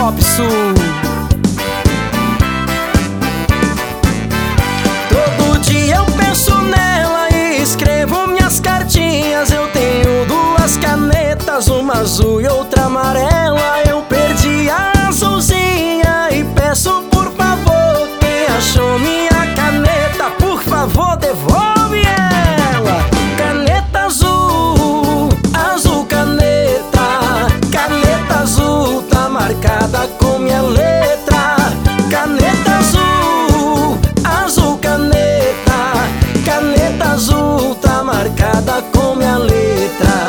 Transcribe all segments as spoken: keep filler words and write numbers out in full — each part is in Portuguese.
Pop Sul. Todo dia eu penso nela e escrevo minhas cartinhas. Eu tenho duas canetas, uma azul e outra amarela. Eu perdi a azulzinha e peço por favor, quem achou minha caneta, por favor devolve ela. Caneta azul, azul caneta, caneta azul tá marcada com minha letra. Caneta azul, azul caneta, caneta azul tá marcada com minha letra.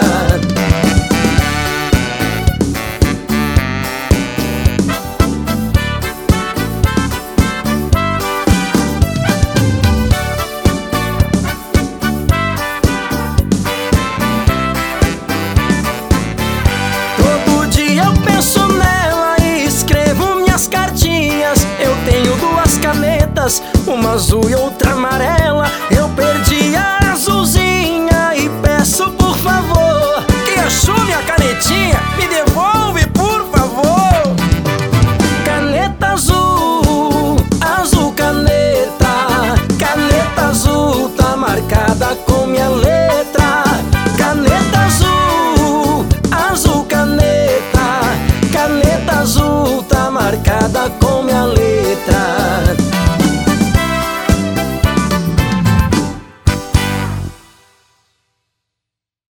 Todo dia eu penso nela e escrevo minhas cartinhas. Eu tenho duas canetas, uma azul e outra amarela. Eu perdi a azulzinha e peço por favor, quem achou minha canetinha, me devolve por favor. Caneta azul, azul caneta, caneta azul tá marcada com minha letra. Caneta azul, azul caneta, caneta azul tá marcada